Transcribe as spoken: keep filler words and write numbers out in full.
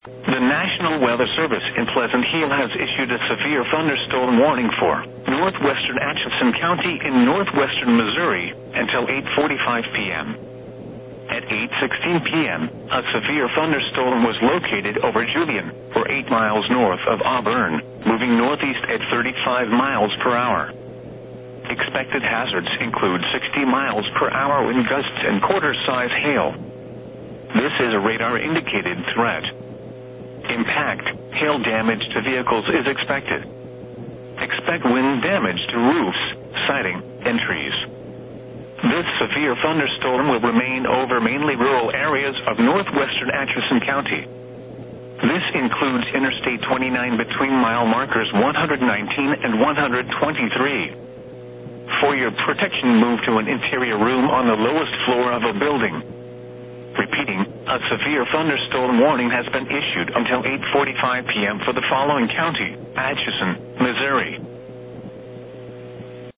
The National Weather Service in Pleasant Hill has issued a severe thunderstorm warning for northwestern Atchison County in northwestern Missouri until eight forty-five p.m. At eight sixteen p.m., a severe thunderstorm was located over Julian, or eight miles north of Auburn, moving northeast at thirty-five miles per hour. Expected hazards include sixty miles per hour wind gusts and quarter-size hail. This is a radar-indicated threat. Impact, hail damage to vehicles is expected. Expect wind damage to roofs, siding, and trees. This severe thunderstorm will remain over mainly rural areas of northwestern Atchison County. This includes Interstate twenty-nine between mile markers one hundred nineteen and one hundred twenty-three. For your protection, move to an interior room on the lowest floor of a building. Repeating, a severe thunderstorm warning has been issued until eight forty-five p.m. for the following county: Atchison, Missouri,